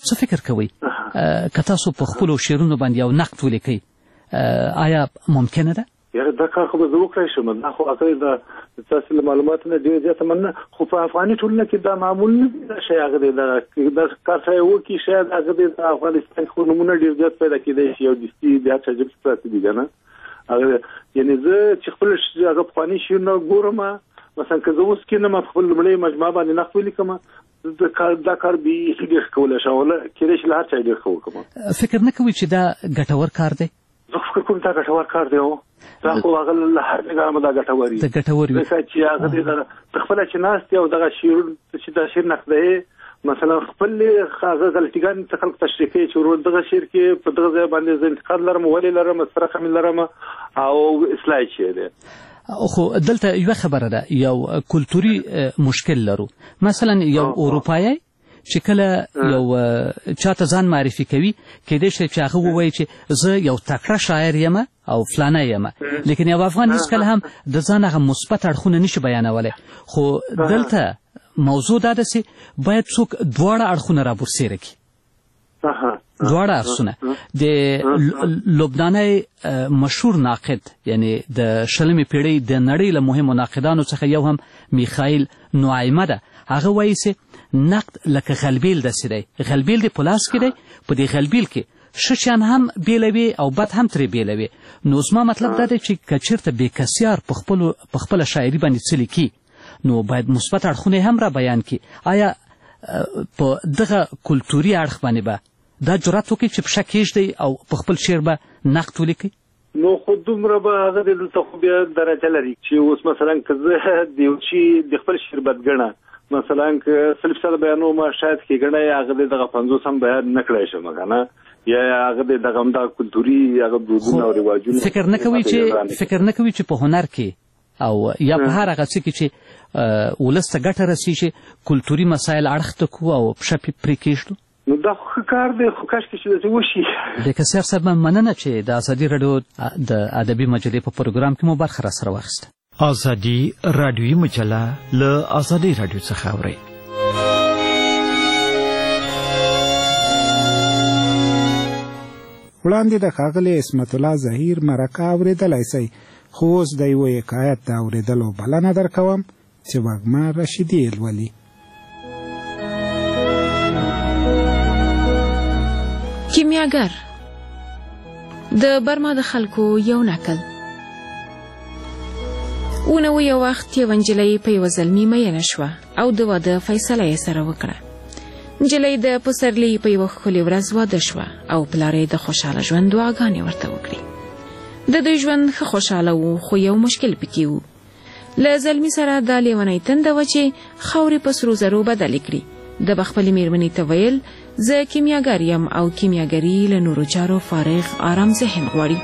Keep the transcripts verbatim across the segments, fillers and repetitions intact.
څه فکر کوئ که تاسو په خپلو شعرونو باندې یو نقد ولیکئ آیا ممکنه ده؟ یاره دا کار خو به زه وکړی شم، دا خو هغه د ستاسو له معلوماتو نه ډېره زیاته مننه، خو په افغاني ټولنه کې دا معمول نه دی دا شی، هغه دی دا کار سړی وکړي شاید هغه دی د افغانستان خو نومونه ډېر زیات پیدا کېدی شي، یو دستي د هر چا جب کې پراته دي که نه. هغه یعنې زه چې خپل هغه پخواني شعرونه ګورم، مثلا که زه اوس کښېنم په خپل لومړۍ مجموعه باندې نقد ولیکم، دا کار دا کار بیخي ډېر ښه کولی شم، کېدای شي له هر چا ډېر ښه وکړم. فکر نه کوئ چې دا ګټور کار دی؟ زه فکر کوم دا ګټور کار دی، دا خو هغه له هر ځایه دا ګټور وي، د ګټور وي چې هغه دی ته خپله چې ناست یې او دغه شعر چې دا شعر نقدوې، مثلا خپل هغه غلطیګانې ته خلکو تشریح کوي چې ورور دغه شعر کې په دغه ځای باندې زه انتقاد لرم، ولې لرم، سره خمي لرم او اصلاح یې شی دی. خو دلته یوه خبره ده، یو کلتوري مشکل لرو. مثلا یو اروپایی چې کله یو چاته ځان معرفي کوي کېدای شي چې هغه ووایي چې زه یو تکړه شاعر یم او فلانه یم، لیکن یو افغان هېڅکله هم د ځان هغه مثبت اړخونه نشي بیانولی. خو دلته موضوع دا ده چې باید څوک دواړه اړخونه رابرسېره کړي، دواړه اړخونه. د لبناني مشهور ناقد یعنی د شلمې پیړۍ د نړۍ له مهمو ناقدانو څخه یو هم میخائیل نوعیمه ده، هغه وایي چې نقد لکه غلبیل داسې دی، غلبیل دی په لاس کې دی، په دې غلبیل کې ښه شیان هم بیلوي او بد هم ترې بیلوي. نو زما مطلب دا دی چې که چېرته بېکسیار په خپله شاعري باندې څه لیکي نو باید مثبت اړخونه هم را بیان کړي. آیا په دغه کلتوري اړخ باندې به دا جرأت وکړي چې پښه کېږدئ او په خپل شعر به نقد ولیکئ؟ نو خو دومره به هغه دی دلته خو بیا درجه لري چې اوس مثلا که زه د یو شي د خپل شعر بدګڼه مثلا که سل فیصده بیانوم شاید ښېګڼه یې هغه دی دغه پنځوس هم بیان نه کړی شم که نه، یا هغه دی دغه همدغه کلتوري هغه دودونه او رواجونه. فکر نه کوئ چې فکر نه کوئ چې په هنر کې او یا په هر هغه څه کې چې ولس ته ګټه رسېږي کلتوري مسایل اړخ ته کړو او پښه پرې کېږدو؟ نو دا ښه کار دی، خو کاشکې چې داسې وشي. د کسیار صاحب مننه چې د ازادي راډیو د ادبي مجلې په پروګرام کې مو برخه راسره واخیسته. ازادي راډیوي مجله له ازادي راډیو څخه اورئ. وړاندې د ښاغلي عصمت الله ظهیر مرکه اورېدلی سئ، خو اوس د یوه حکایت د اورېدلو بلنه درکوم چې وږمه رشیدي یې لولي. کیمیاګر د برما د خلکو یو نکل. ونه یو وخت یوه نجلۍ په یوه زلمي مینه شوه او د واده فیصله یې سره وکړه. نجلۍ د پسرلي په یوه ښکلې ورځ واده شوه او پلار یې د خوشحاله ژوند دعاګانې ورته وکړې. د دوی ژوند ښه خوشحاله و، خو یو مشکل پکې و. له زلمي سره دا لیونۍ تنده وه چې خاورې په سرو زرو بدلې کړي. د به خپلې مېرمنې ته ویل زه کیمیاګر یم او کیمیاګري له نورو چارو فارغ آرام ذهن غواړي.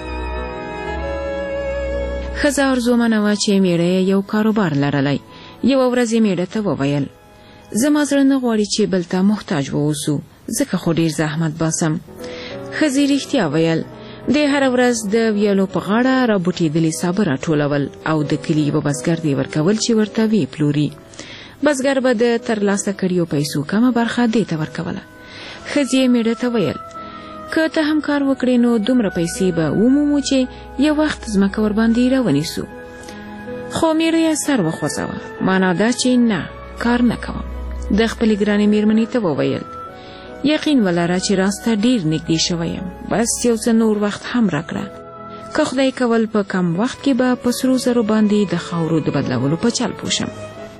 ښځه ارزومنه وه چې مېړه یې یو کاروبار لرلی. یوه ورځ یې مېړه ته وویل زما زړه نه غواړي چې بل ته محتاج واوسو، ځکه خو ډېر زحمت باسم. ښځې رښتیا ویل. د هره ورځ د ویلو په غاړه رابوټېدلي سابه راټولول او د کلي یوه بزګر دې ورکول چې ورته ویې پلوري. بزګر به د ترلاسه کړیو پیسو کمه برخه دې ته ورکوله. ښځې یې مېړه ته ویل که ته هم کار وکړې نو دومره پیسې به ومومو چې یو وخت ځمکه ورباندې راونیسو. خو مېړه یې سر وخوځوه، معنا دا چې نه کار نه کوم. د خپلې ګرانې مېرمنې ته وویل یقین ولره چې راسته ډېر نږدې شوی یم، بس یو څه نور وخت هم راکړه. که خدای کول په کم وخت کې به په سرو زرو باندې د خاورو د بدلولو په چل پوه شم.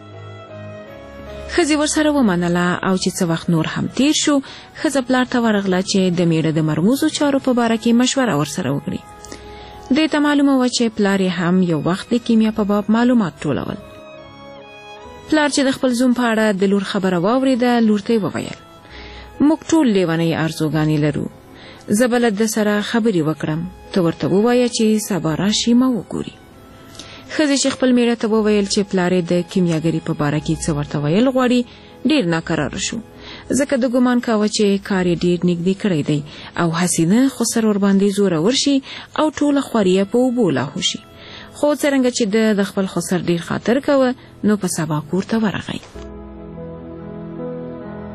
ښځې ورسره ومنله او چې څه وخت نور هم تیر شو، ښځه پلار ته ورغله چې د مېړه د مرموزو چارو په باره کې مشوره ورسره وکړي. دې ته معلومه وه چې پلار یې هم یو وخت د کیمیا په باب معلومات ټولول. پلار چې د خپل زوم په اړه د لور خبره واورېده، لور ته یې وویل موږ ټول لیونۍ ارزوګانې لرو، زه به له ده سره خبرې وکړم، ته ورته ووایه چې سبا راشي ما وګوري. ښځې چې خپل مېړه ته وویل چې پلار یې د کیمیاګري په باره کې څه ورته ویل غواړي، ډېر ناکراره شو، ځکه د ګمان کاوه چې کار یې ډېر نږدې کړی دی او هسې نه خسر ورباندې زورور شي او ټوله خواري یې په اوبو لاهو شي. خو څرنګه چې ده د خپل خسر ډېر خاطر کوه نو په سبا کور ته ورغی.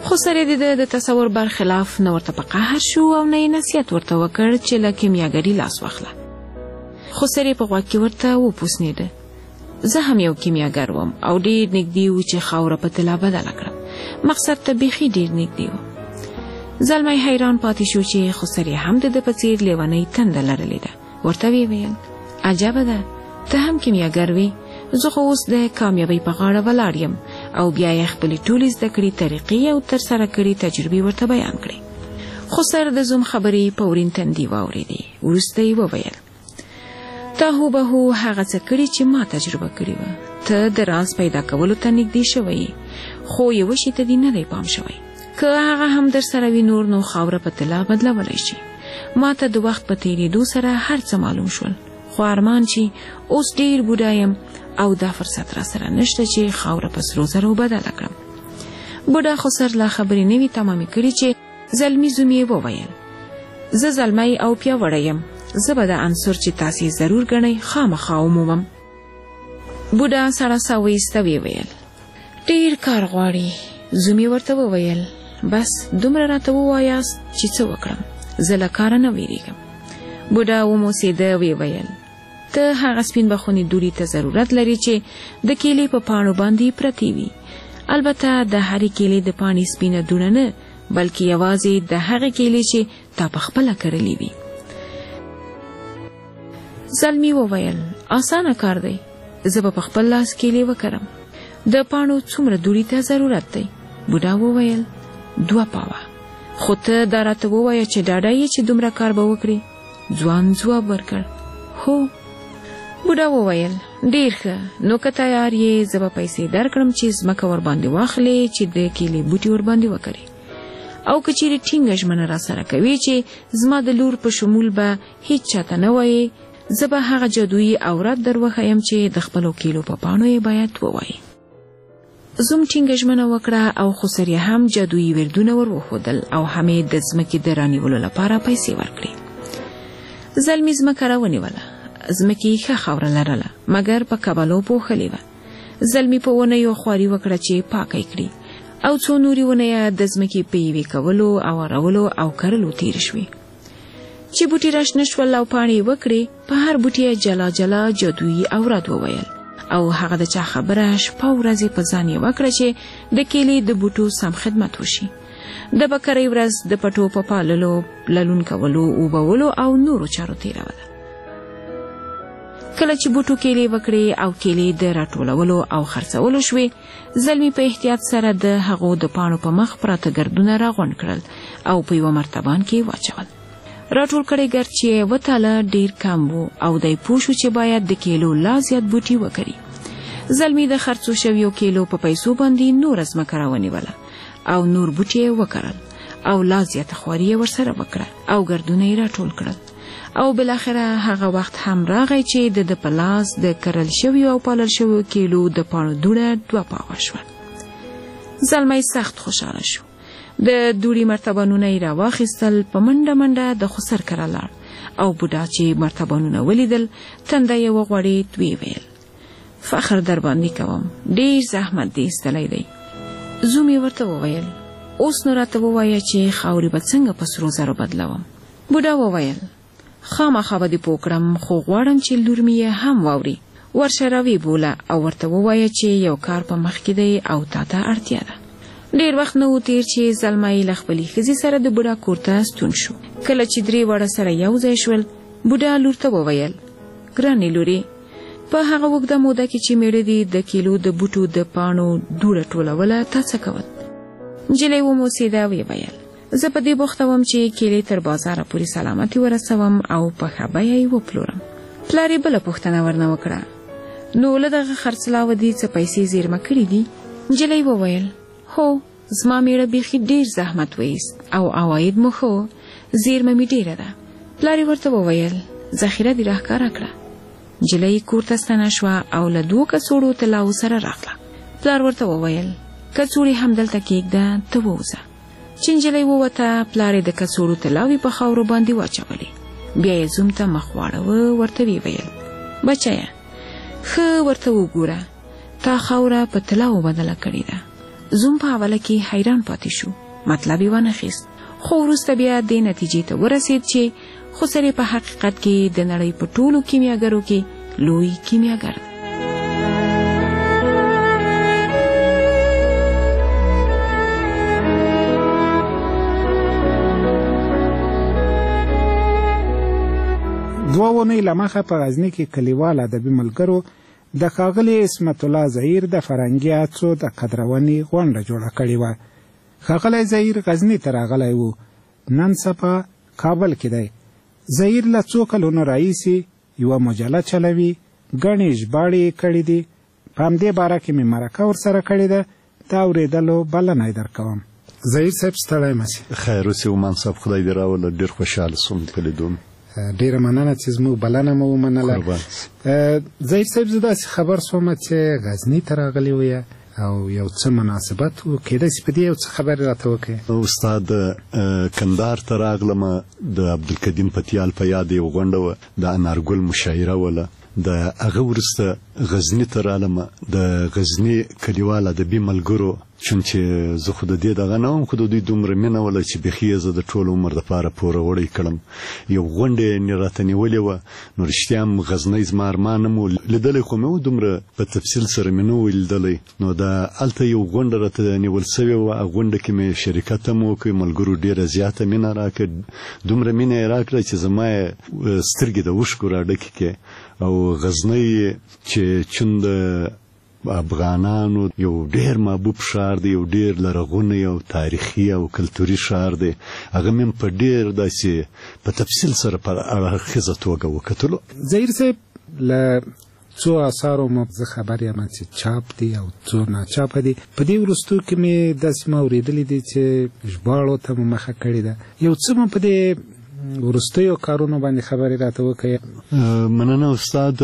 خو سره د د تصور برخلاف نه ورته په قهر شو او نه نصیحت ورته وکړ چې له کیمیاګري لاس واخله. خو سره په غوږ کې ورته وپوسنېده. زه هم یو کیمیاګر وم او ډېر نږدې و چې خاوره په طلا بدله کړم. مقصد ته بیخي ډېر نږدې و. زلمی حیران پاتې شو چې خسرې هم د ده په څېر لیونۍ تنده لرلې ده. ورته ویې ویل عجبه ده، ته هم کیمیاګر وې، زه خو اوس د کامیابۍ په غاړه ولاړ یم. او بیا یې خپلې ټولې زده کړې طریقې او ترسره کړې تجربې ورته بیان کړې. خسر د زوم خبرې په ورین تندي واورېدې. وروسته یې وویل تا هوبهو هغه څه کړي چې ما تجربه کړې وه. ته د راز پیدا کولو ته نږدې شوی، خو یوه شي ته دې نه دی پام شوی. که هغه هم در سره وي نور نو خاوره په طلا بدلولی شي. ما ته د وخت په تېرېدو سره هر څه معلوم شول، خو ارمان چې اوس ډېر بوډا یم او دا فرصت را سره نشته چې خاوره په سرو زرو بدله کړم. بوډا خسر لا خبرې نه وي تمامې کړې چې زلمي زوم یې وویل زه زلمی او پیاوړی یم، زه به د عنصر چې تاسې ضرور ګڼئ خامخا ومومم. بوډا سړه ساه وایسته ویې ویل ډېر کار غواړي. زوم یې ورته وویل بس دومره راته ووایاست چې څه وکړم، زه له کاره نه ویریږم. بوډا وموسېده، ویې ویل ته هغه سپین بخونې دوړي ته ضرورت لري چې د کیلې په پاڼو باندې پرتې وي. البته د هرې کیلې د پاڼې سپینه دوړه نه، بلکې یوازې د هغې کیلې چې تا په خپله کرلې وي. زلمی وویل آسانه کار دی، زه به په خپل لاس کیلې وکرم. د پاڼو څومره دوړي ته ضرورت دی؟ بوډا وویل دوه پاوه. خو ته دا راته ووایه چې ډاډه یې چې دومره کار به وکړي؟ ځوان ځواب ورکړ هو. بوډا وویل ډېر ښه، نو که تیار یې زه به پیسې درکړم چې ځمکه ورباندې واخلې چې د کیلې بوټي ورباندې وکرې. او که چیرې ټینګه ژمنه راسره کوي چې زما د لور په شمول به هیڅ چاته نه وایې، زه به هغه جادویي عورت در وښیم چې د خپلو کیلو په پاڼو یې باید ووایي. زوم ټینګه ژمنه وکړه او خسر یې هم جادویي وردونه ور وښودل او هم یې د ځمکې د رانیولو لپاره پیسې ورکړې. زلمي ځمکه راونیوله. ځمکې یې ښه خاوره لرله مګر په کبلو پوښلې وه. زلمي په ونیو خواري وکړه چې پاکه یې کړي او څو نورې ونې د ځمکې په یوې کولو اوارولو او کرلو تېرې شوې. چې بوټي راشنه شول او پاڼې یې وکړې، په هر بوټي یې جلا جلا جادویي اوراد وویل او هغه د چا خبره شپه ورځې په ځان یې وکړه چې د کیلې د بوټو سم خدمت وشي. د بکرۍ ورځ د پټو په پاللو، للون کولو، اوبولو او نورو چارو تېروله. کله چې بوټو کیلې وکړې او کیلې د راټولولو او خرڅولو شوې، زلمي په احتیاط سره د هغو د پاڼو په مخ پراته ګردونه راغونډ کړل او په یوه مرتبان کې واچول. راټول کړی ګرد چې وتاله ډېر کم و او دی پوه شو چې باید د کیلو لا زیات بوټي وکري. زلمي د خرڅو شویو کیلو په پیسو باندې نور ځمکه راونیوله او نور بوټي یې وکرل او لا زیاته خواري یې ورسره وکړه او ګردونه یې راټول کړل. او بالاخره هغه وخت هم راغی چې د د په لاس د کرل شویو او پالل شویو کیلو د پاڼو دوړه دوه پاوه شوه. زلمی سخت خوشحاله شو. د دوړي مرتبانونه یې راواخیستل، په منډه منډه د خسر کره لاړ او بوډا چې مرتبانونه ولیدل تنده یې وغوړېد. ویې ویل فخر در باندې کوم، ډېر زحمت دې ایستلی دی. زوم یې ورته وویل اوس نو راته ووایه چې خاورې به څنګه په سرو زرو بدلوم. بوډا وویل خامخا به دې پوه کړم، خو غواړم چې لور مې یې هم واوري. ورشه راویې بوله او ورته ووایه چې یو کار په مخ کې دی او تا ته اړتیا ده. ډېر وخت نه و تېر چې زلمی له خپلې ښځې سره د بوډا کور ته ستون شو. کله چې درې واړه سره یو ځای شول، بوډا لور ته وویل ګرانې لورې، په هغه اوږده موده کې چې میړه دې د کیلو د بوټو د پاڼو دوړه ټولوله، تا څه کول؟ نجلۍ وموسېده، ویې ویل زه په دې بوخته وم چې کیلې تر بازاره پورې سلامتي ورسوم او په ښه بیه یې وپلورم. پلار یې بله پوښتنه ورنه وکړه نو له دغه خرڅلاوه دې څه پیسې زیرمه کړي دي؟ نجلۍ وویل هو، زما میړه بیخي ډېر زحمت وایست او عواید مو ښه، زیرمه مې ډېره ده. پلار یې ورته وویل ذخیره دې راښکاره کړه. نجلۍ کور ته ستنه شوه او له دوو کڅوړو طلاوو سره راغله. پلار ورته وویل کڅوړې همدلته کېږده، ته ووځه. چې نجلۍ ووته، پلار یې د کڅوړو طلاوې په خاورو باندې واچولې. بیا یې زوم ته مخ واړوه، ورته ویې ویل بچیه ښه ورته وګوره، تا خاوره په طلاوو بدله کړې ده زوم په اوله کې حیران پاتې شو، مطلب یې ونه خیست، خو وروسته بیا دې نتیجې ته ورسید چې خسرې په حقیقت کې د نړۍ په ټولو کیمیاګرو کې لوی کیمیاګر دی. دوه ونې له مخه په غزني کې کلیوال ادبي ملګرو د ښاغلي عصمت الله زهیر د فرهنګي هڅو د قدرونې غونډه جوړه کړې وه. ښاغلی زهیر غزني ته راغلی و، نن سبا کابل کې دی. زهیر له څو کلونو راهیسې یوه مجله چلوي، ګڼې ژباړې یې کړې دي. په همدې باره کې مې مرکه ورسره کړې ده، د اورېدلو بلنه یې درکوم. زهیر صاحب ستړی مه سې. خیر اوسې عمان صاحب، خدای دې راوله، ډېر خوشحاله سوم په لیدون. ډیره مننه چې زموږ بلنه مو ومنله. زهیر صاحب، زه داسې خبر سوم چې غزني ته راغلي وی او یو څه مناسبت و، کېدای شي په دې یو څه خبرې راته وکړې. استاد کندهار ته راغلم، د عبدالکریم پتیال په یاد یو غونډه وه، د انارګل مشاعره وله. د هغه وروسته غزني ته رالم، د غزني کلیوال ادبي ملګرو، چون چې زه خو د دې دغه نه وم، خو د دوی دومره مینه وله چې بیخي یې زه د ټول عمر دپاره پوره وړی کړم. یو غونډه یې راته نیولې وه، نو رښتیا هم غزنی زما ارمان نه مو لیدلی، خو مې و دومره په تفصیل سره مې نه و لیدلی. نو د هلته یو غونډه راته نیول سوې وه، هغه غونډه کې مې شرکت هم وکړ، ملګرو ډېره زیاته مینه راکړه، دومره مینه یې راکړه چې زما یې سترګې د اوښکو راډکې کړې. او غزنی چې چون د افغانانو یو ډیر محبوب ښار دی، یو ډیر لرغونی او تاریخي او کلتوري ښار دی، هغه مې په ډیر داسې په تفصیل سره په اړخیزه توګه وکتلو. زهیر صاحب، له څو اثارو مو زه خبر یم چې چاپ دي او څو ناچاپه دي. په دې وروستو کې مې داسې ما اورېدلي دي چې ژباړو ته مو مخه کړې ده. یو څه مو په دې ورستیو کارونو باندې خبرې راته وکړې. مننه استاد.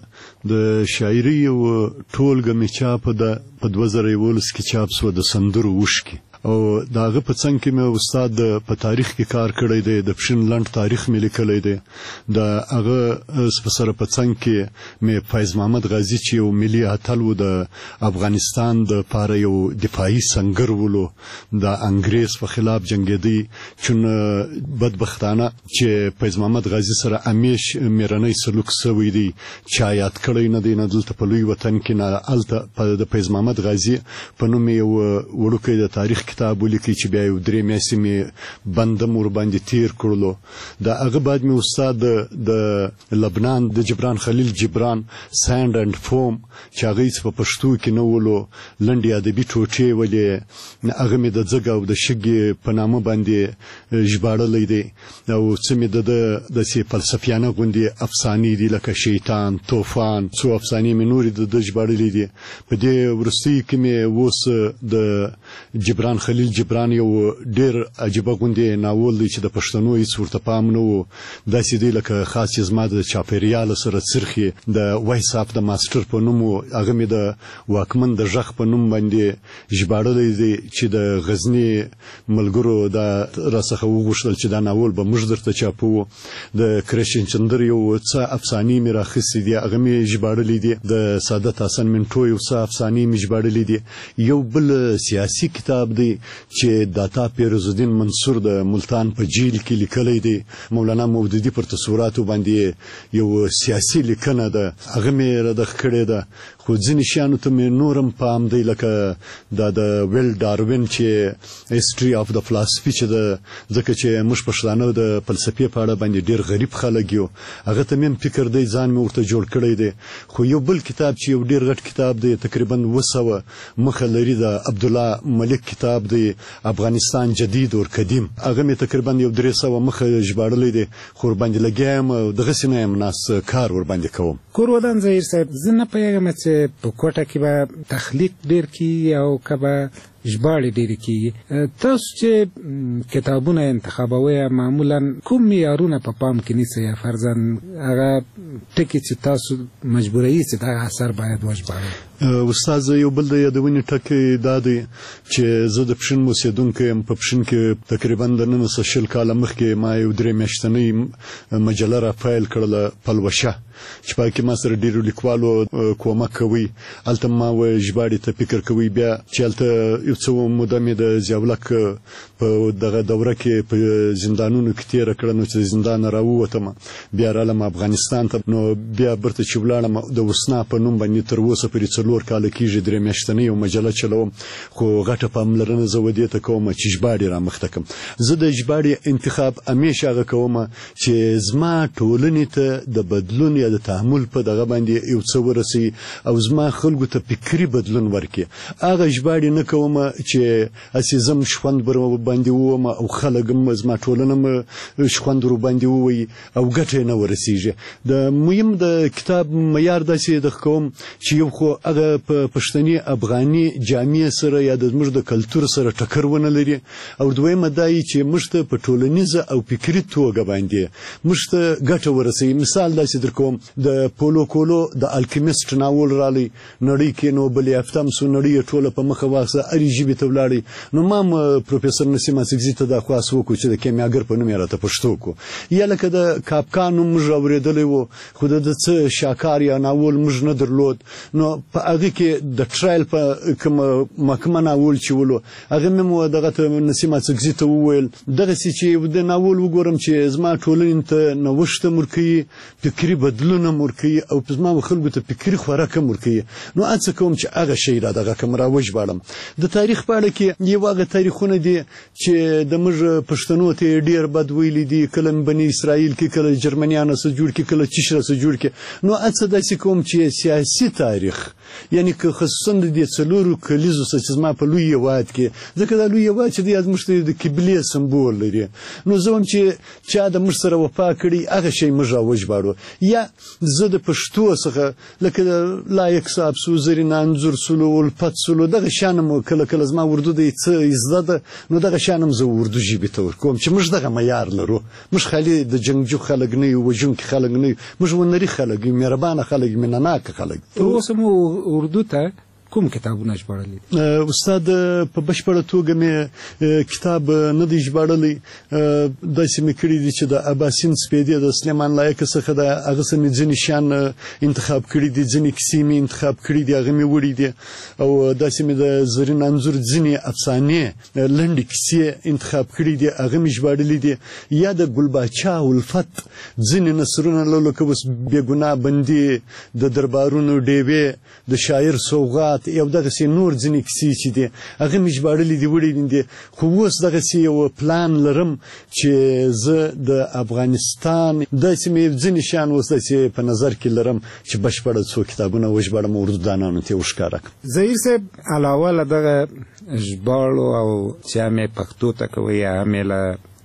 د شاعري یو ټولګه مې چاپه ده، په دوه زره یولس کې چاپ سوه، د سندرو اوښکې. او د هغه په څنګ کې مې استاد په تاریخ کې کار کړی دی، د پښین لنډ تاریخ مې لیکلی دی. د هغه سره په څنګ کې مې فیض محمد غازي چې یو ملي اتل و، د افغانستان دپاره یو دفاعي سنګر ولو، د انګریز په خلاف جنګېدی. چون بدبختانه چې فیض محمد غازي سره همیش میرنی سلوک سوی دی، چا یاد کړی نه دی، نه دلته په لوی وطن کې، نه هلته د فیض محمد غازي په نوم یو وړوکی د تاریخ کتاب ولیکي چې بیا یو درې میاشتې مې بندم ورباندې تیر کړلو. د هغه بعد مې استاد د لبنان د جبران خلیل جبران ساند اینڈ فوم چې هغه هېڅ په پښتو کې نه ولو، لنډې ادبي ټوټې ولې، هغه مې د ځګ او د شګې په نامه باندې ژباړلی دی. او څه مې د ده داسې فلسفیانه غوندې افسانې دي، لکه شیطان، طوفان، څو افسانې مې نورې د ده ژباړلې دي. په دې وروستیو کې مې اوس د جبران خلیل جبران یو ډیر عجیبه غوندې ناول دی چې د پښتنو هېڅ ورته پام نه و، داسې دی لکه خاص چې زما د چاپېریال سره څرخي. د وایس اف د ماسټر په نوم و، هغه مې د واکمن د غږ په نوم باندې ژباړلی دی چې د غزني ملګرو دا راڅخه وغوښتل چې دا ناول به موږ درته چاپوو. د کرشن چندر یو څه افسانې مې راخیستې دي، هغه مې ژباړلي دي. د سعادت حسن منټو یو څه افسانې مې ژباړلي دي. یو بل سیاسي کتاب دی چې داتا پیروزالدین منصور د ملتان په جیل کې لیکلی دی، مولانا مودودي پر تصوراتو باندې یو سیاسي لیکنه ده، هغه مې ردخ کړې ده. خو ځینې شیانو ته مې نورم پام دی، لکه دا د ویل ډاروین چې هسټري اف د فلسفي چې ده، ځکه چې موږ پښتانه د فلسفې په اړه باندې ډېر غریب خلک یو، هغه ته مې فکر دی، ځان مې ورته جوړ کړی دی. خو یو بل کتاب چې یو ډېر غټ کتاب دی، تقریبا اوه سوه مخه لري، د عبدالله ملک کتاب دی، افغانستان جدید اور قدیم، هغه مې تقریبا یو درې سوه مخه ژباړلی دی. خو ورباندې لګیا یم او دغسې نه یم ناست، کار ورباندې کوم. کور ودان زهیر صاحب، زه نه پوهېږم چې په کوټه کې به تخلیق ډېر کېږي او که به ژباړې ډېرې کېږي. تاسو چې کتابونه انتخابوئ، معمولا کوم معیارونه په پام کې نیسئ، یا فرضاً هغه ټکي چې تاسو مجبوروي چې دغه اثر باید وژباړئ؟ استاد یو بل د یادونې ټکی دا دی چې زه د پښین اوسېدونکی یم. په پښین کې تقریبا د نن څخه شل کاله مخکې ما یو درې میاشتنۍ مجله را پیل کړله پلوشه چې پکې ما سره ډیرو لیکوالو کومک کوي. هلته ما و ژباړې ته فکر کوي بیا چې هلته یو څه موده مې د ضیاءالحق په دغه دوره کې په زندانونو کې تېره کړه نو چې زندان راووتم بیا رالم افغانستان ته. نو بیا برته چې ولاړم د وسنا په نوم باندې تر اوسه پورې څلور کاله کېږي درې میاشتنۍ یو مجله چلوم خو غټه پاملرنه زه ودې ته کوم چې ژباړې رامخته کړم. زه د ژباړې انتخاب همیشه هغه کوم چې زما ټولنې ته د بدلون یا د تعامل په دغه باندې یو څه ورسي او زما خلکو ته فکري بدلون ورکړي. هغه ژباړې نه کوم چې اسې زم شخوند بر باندې ووم او خلک هم زما ټولنه م شخوند ور باندې ووي او ګټه نه ورسیږي. د مهم د کتاب معیار داسې د کوم چې یو خو هغه په پښتني افغاني جامع سره یا د زموږ د کلتور سره ټکر ونه لري او دویمه دا چې موږ ته په ټولنیزه او فکري توګه باندې موږ ته ګټه ورسوي. مثال داسې در کوم د پولو کولو د الکیمیست ناول رالی نړۍ کې نوبل یافتم سو نړۍ ټوله په مخه واخصه اړي ژبې ته ولاړی. نو ما پروفیسور نسیم اسکزي ته دا خواست وکړو چې د کیمیاګر په نوم یې راته پښتو کو یا لکه د کاپکا نوم موږ اورېدلی وو خو د څه شاکار یا ناول موږ نه درلود. نو په هغه کې د ټرایل په کوم محکمه ناول چې ولو هغه مې مو دغه ته نسیم اسکزي ته وویل دغسې چې د ناول وګورم چې زما ټولنې ته نوښت هم ورکوي فکري بدلون هم ورکوي او زما خلکو ته فکري خوراک هم ورکوي. نو هڅه کوم چې هغه شی را دغه کوم را وژباړم. د تاریخ په اړه کې یو هغه تاریخونه دي چې د موږ پښتنو ته ډېر بد ویلي دي کله بني اسرائیل کې کله جرمنیانو سره جوړ کې کله چیشره سره جوړ کې. نو هڅه داسې کوم چې سیاسي تاریخ یعنی که خصوصا د دې څلورو کلیزو چې زما په لوی هېواد کې ځکه دا لوی هېواد چې دی زموږ د قبلې سمبول لري نو زه وایم چې چا د موږ سره وفا کړي هغه شی موږ راوژباړو. یا زه د پښتو څخه لکه لایق صاحب سو زرین انځور سلو الفت سلو دغه شانم کله کله زما اردو د څه زده ده نو دغه شانم زه اردو ژبې ته ورکوم چې موږ دغه معیار لرو. موږ خالي د جنګجو خلک نه یو وژونکي خلک نه یو موږ ونري خلک یو مهربانه خلک مینهناکه خلک. اوس مو اردو ته کوم کتابونه ژباړلي؟ استاد په بشپړه توګه مې کتاب نه دی ژباړلی. داسې مې کړي دي چې د اباسین سپېدې د سلیمان لایق څخه د هغه څه مې ځینې شیان انتخاب کړي دي ځینې کیسې مې انتخاب کړي دي هغه مې وړي دي او داسې مې د زرین انځور ځینې افسانې لنډې کیسې انتخاب کړي دي هغه مې ژباړلي دي. یا د ګلباچا الفت ځینې نثرونه لکه اوس بېګناه بندي د دربارونو ډیوې د شاعر سوغات یو دغسې نور ځینې کیسې چې دي هغه مې ژباړلي دي وړي دي. خو اوس دغسې یو پلان لرم چې زه د افغانستان داسې مې ځینې شیان اوس داسې په نظر کې لرم چې بشپړه څو کتابونه وژباړم اردو دانانو ته یې وښکاره کړم. ظهیر صاحب علاوه له دغه ژباړو او چې هم یې پښتو ته کوئ یا هم یې له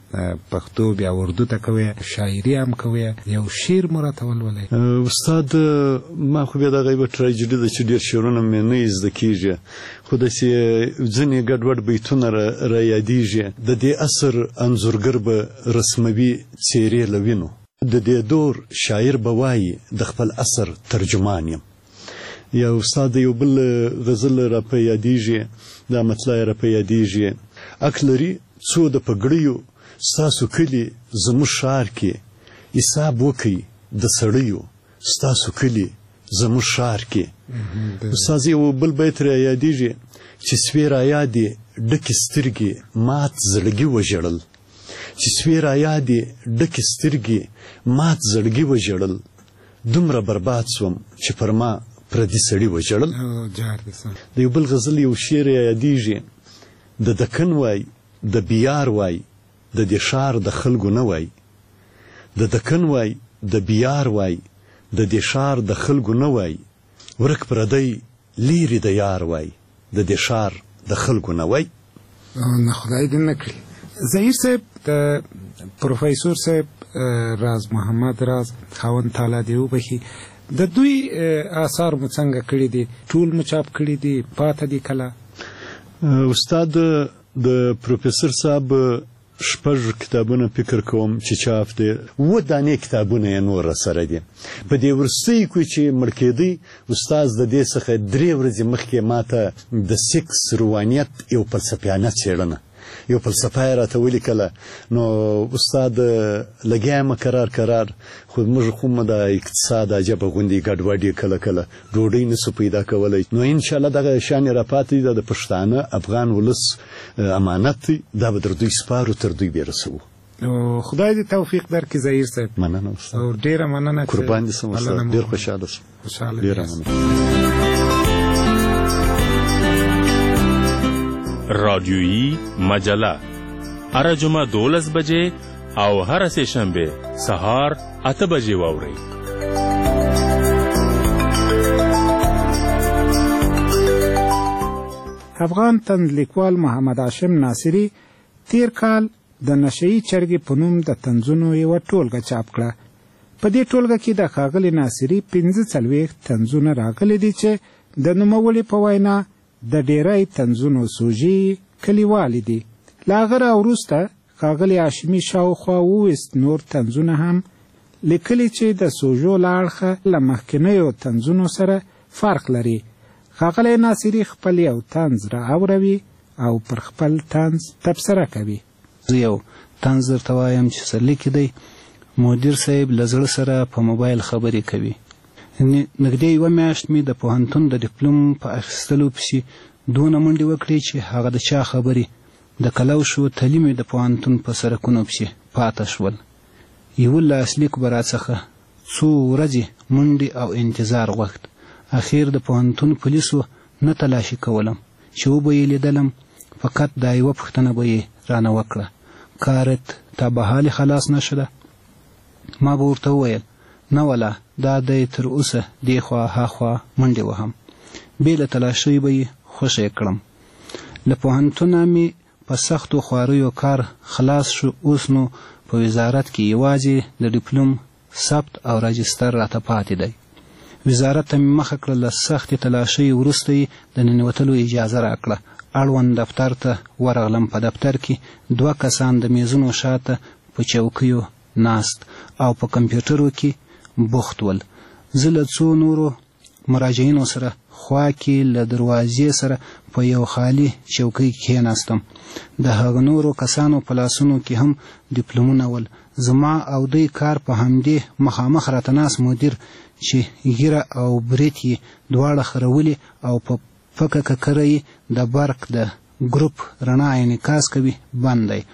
پښتو بیا اردو ته کوي شاعري هم کوي یو شعر مو راته ولولئ؟ استاد ما خو بیا دغه یوه ټراجډي ده چې ډېر شعرونه مې نه زده کېږي خو داسې ځینې ګډوډ بیتونه را یادېږي. د دې عصر انځورګر به رسموي څېرې له وینو د دې دور شاعر به وایي د خپل عصر ترجمان یم. یا استاد یو بل غزل را په یادېږي دا مطلع را په یادېږي اک لري څو د پګړیو ستاسو کلی زموږ ښار کې حساب وکئ د سړیو ستاسو کلی زموږ ښار کې. استاد یو بل بیت را یادېږي چې سوې را یادې ډکې سترګې مات زړګي وژړل چې سوې را یادې ډکې سترګې مات زړګي وژړل دومره برباد سوم چې پر ما پردي سړي وژړل. د یو بل غزل یو شعر یادېږي د دکن وای د بیار وای د دې ښار د خلکو نه وای د دکن وای د بیار وای د دې ښار د خلکو نه وای ورک پردی لیرې د یار وای د دې ښار د خلکو نه وای. نه خدای دې نه کړي. ظهیر صاحب د پروفیسور صاحب راز محمد راز خاوند تعالی دې وبخي د دوی آثار مو څنګه کړي دي؟ ټول مو چاپ کړي دي پاته دي کله؟ استاد د پروفیسور صاحب شپږ کتابونه فکر کوم چې چاپ دي و دانې کتابونه یې نور سره دي په دې ورستۍ کې چې مړ کېدی استاد د دې څخه درې ورځې مخکې ماته د سیکس روانیت یو فلسفیانه څېړنه یو فلسفه یې راته ولیکله نو استاد لګیا یم قرار قرار خو موږ خو د اقتصاد عجبه غوندې ګډوډي کله کله ډوډۍ نسو پیدا کولی نو انشاءالله دغه شان یې راپاتې دی د پښتانه افغان ولس امانت دی دا به در دوی سپارو تر دوی بیرسوو نو خدای دې توفیق درکړي ظهیر صاحب مننه استاد او ډیره مننه قربان دې سم استاد ډیر خوشاله شم خوشاله ډیره مننه رادیویی مجله هر جمعه دولس بجې او هر سه شنبه سهار اته بجې واورئ. افغان طنز لیکوال محمد هاشم ناصری تیر کال د نشئی چرګې په نوم د طنزونو یوه ټولګه چاپ کړه. په دې ټولګه کې د ښاغلي ناصري پنځه څلوېښت طنزونه راغلي دي چې د نوموړي په وینا د ډیری طنزونو سوژې کلیوالې دي. له هغه راوروسته ښاغلي هاشمي شاوخوا اوویست نور طنزونه هم لیکلي چې د سوژو له اړخه له مخکینیو طنزونو سره فرق لري. ښاغلی ناصري خپل یو طنز رااوروي او پر خپل طنز تبصره کوي. زه یو طنز درته وایم چې څه لیکي دی. مدیر صاحب له زړه سره په موبایل خبرې کوي. نږدې یوه میاشت مې د پوهنتون د ډیپلوم په اخیستلو پسې دونه منډې وکړې چې هغه د چا خبرې د کلوشو تلي مې د پوهنتون په سرکونو پسې پاته شول. یولس لیک به راڅخه څو ورځې منډې او انتظار غوښت. اخیر د پوهنتون پولیسو نه تلاشي کولم چې وبه یې لیدلم فقط دا یوه پوښتنه به یې رانه وکړه کارت تا به حالې خلاص نه شده؟ ما به ورته وویل نه ولا دا دی تر اوسه دې خوا هاخوا منډې وهم بې له تلاشۍ به یې خوښه کړم. له پوهنتونه مې په سختو خواریو کار خلاص شو. اوس نو په وزارت کې یوازې د ډیپلوم ثبت او راجستر راته پاتې دی. وزارت ته مې مخه کړه. له سختې تلاشۍ وروسته یې د ننوتلو اجازه راکړه. اړوند دفتر ته ورغلم. په دفتر کې دوه کسان د میزونو شاته په چوکیو ناست او په کمپیوټرو کې بوخت ول. زه له څو نورو مراجعینو سره خوا کې له دروازې سره په یو خالي چوکۍ کښېناستم. د هغه نورو کسانو په لاسونو کې هم ډیپلومونه ول. زما او دوی کار په همدې مخامخ راته ناست مدیر چې ږیره او برېت یې دواړه خرولي او په پکه ککره یې د برق د ګروپ رڼا انعکاس کوي بند دی.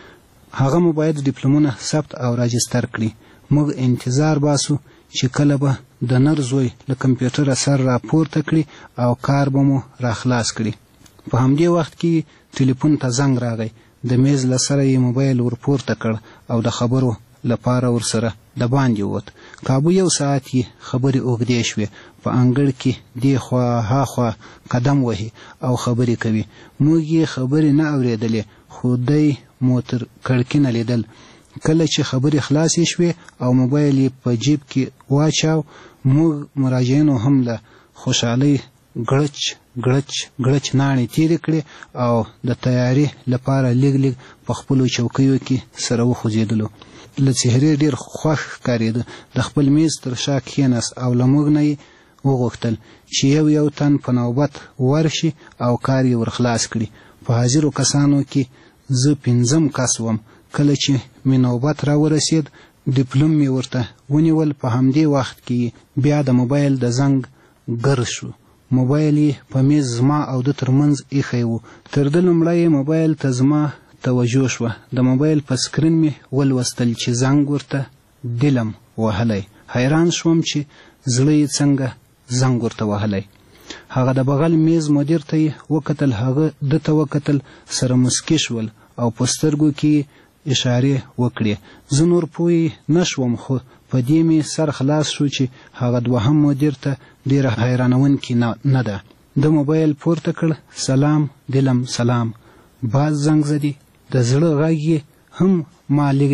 هغه مو باید ډیپلومونه ثبت او راجستر کړي. موږ انتظار باسو چې کله به د نر زوی له کمپیوټره سر راپورته کړي او کار به مو راخلاص کړي. په همدې وخت کې ټلیفون ته زنګ راغی. د میز له سره یې موبایل ورپورته کړ او د خبرو لپاره ورسره د باندې ووت. کابو یو ساعت یې خبرې اوږدې شوې. په انګړ کې دې خوا هاخوا قدم وهي او خبرې کوي. موږ یې خبرې نه اورېدلې خو دی مو تر کړکۍ نه لیدل. کله چې خبرې خلاصې شوې او موبایل یې په جیب کې واچاو موږ مراجعینو هم له خوشحالۍ ګړچ ګړچ ګړچ ناڼې تېرې کړې او د تیاري لپاره لږ لږ په خپلو چوکیو کې سره وخوځېدلو. له څهرې ډېر خوښ ښکارېده. د خپل میز تر شا کښېناست او له موږ نه یې وغوښتل چې یو یو تن په نوبت ورشي او کار یې ورخلاص کړي. په حاضرو کسانو کې زه پنځم کس وم. کله چې مې نوبت را ورسېد ډیپلوم مې ورته ونیول. په همدې وخت کې بیا د موبایل د زنګ ګرځ شو. موبایل یې په میز زما او د ترمنځ ایښی و. تر ده لومړی موبایل ته زما توجه شوه. د موبایل په سکرین مې ولوستل چې زنګ ورته دلم وهلی. حیران شوم چې زړه یې څنګه زنګ ورته وهلی. هغه د بغل میز مدیر ته یې وکتل. هغه ده ته وکتل. سره مسکي شول او په سترګو کې اشارې وکړې. زه نور پوه نه شوم خو په دې مې سر خلاص شو چې هغه دوهم مدیر ته ډېره حیرانونکې نه ده. د موبایل پورته کړ. سلام دلم سلام. باز زنګ زدي. د زړه غږ یې هم ما لږ لږ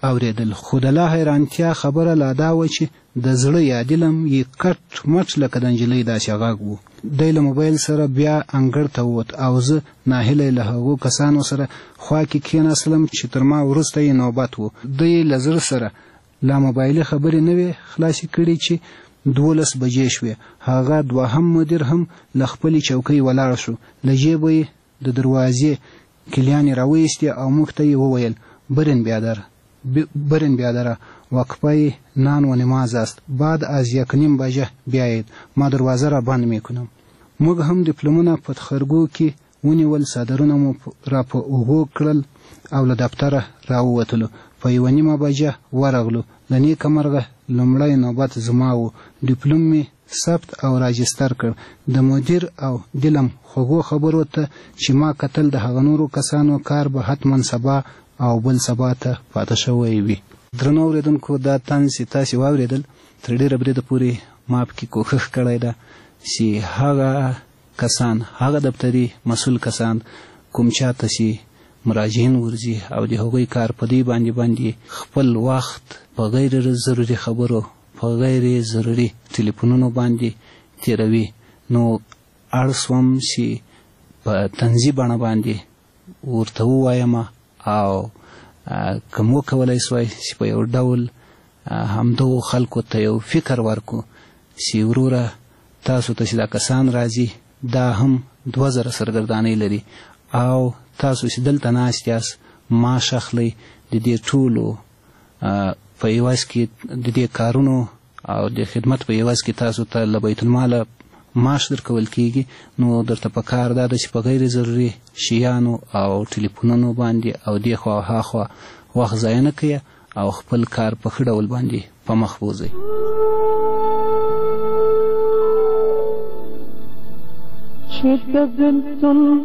اوریدل، خو د لا حیرانتیا خبره لا دا وه چې د زړه یا دلم یې کټ مټ لکه د نجلۍ داسې غږ و. دی له موبایل سره بیا انګړ ته ووت او زه ناهیلی له هغو کسانو سره خوا کې کېناستلم چې تر ما وروسته یې نوبت و. دی له زړه سره لا موبایلي خبرې نه وې خلاصې کړي چې دولس بجې شوې. هغه دوهم مدیر هم له خپلې چوکۍ ولاړ شو، له جیبه یې د دروازې کلیانې راویستې او موږ ته یې وویل برین بیادر برین بیادره وقفه نان و نماز است، بعد از یک نیم بجه بیایید، ما دروازه را بند میکنم. موږ هم دیپلومونه په خرګو کې ونیول، صادرونه مو را په اوږو کړل او له دفتره راووتلو. په یوه نیمه بجه ورغلو. له نیکه مرغه لومړی نوبت زما و. دیپلوم مې ثبت او راجستر کړ. د مدیر او دلم خوږو خبرو ته چې ما کتل د هغه نورو کسانو کار به حتما سبا او بل سبا ته پاته شوی وي. درنو اورېدونکو، دا طنز چې تاسې واورېدل تر ډېره بریده پورې ما پکې کوښښ کړی ده چې هغه کسان، هغه دفتري مسؤل کسان کوم چاته چې مراجعین ورځي او د هغوی کار په دې باندې باندې خپل وخت په غیر ضروري خبرو، په غیر ضروري ټلیفونونو باندې تېروي، نو اړ سوم چې په طنزي بڼه باندې ورته ووایم او که مو کولی سوای چې په یو ډول همدغو خلکو ته یو فکر ورکو چې وروره تاسو ته چې دا کسان راځي دا هم دوه زره سرګردانۍ لري او تاسو چې دلته ناست یاست معاش اخلئ، د دې ټولو په عوض کې د دې کارونو او د خدمت په عوض کې تاسو ته له بیت الماله معاش درکول کیږي. نو درته په کار دا ده چې په غیر ضروري شیانو او ټلیفونونو باندې او دې خوا ها خوا وخت ضایع نه کړئ او خپل کار په ښه ډول باندې په مخ بوځئ. چې د بېلتون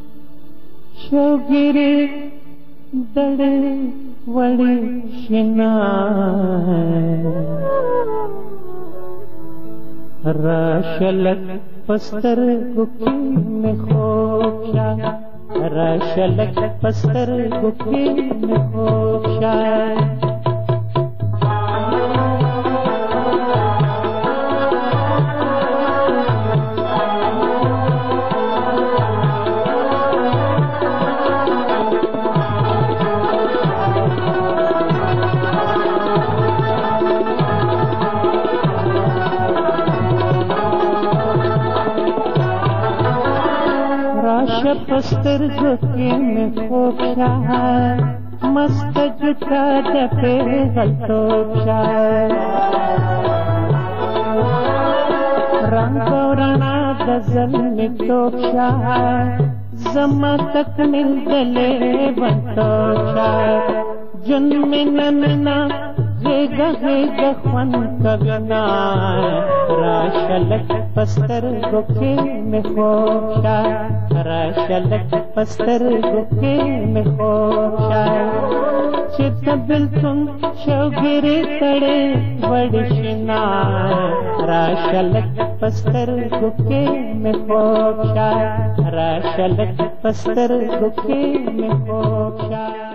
شوګیرې دړې وړې شنا راشلک پستر گکی میں خوب شا راشلک پستر گکی میں خوب شا پستر گکی میں خوب شاہ مست جتا جپے غلطوب شاہ رنگ و رنا دزل میں توب شاہ زما تک مل دلے بنتوب شاہ جن میں نننا غیگا غیگا خون کبنا راشلک پستر گکی میں خوب شاہ راشلک پستر گکی میں خوب شاہ چت بلتن شوگری تڑے وڑشنا راشلک پستر گکی میں خوب شاہ راشلک پستر گکی میں خوب شاہ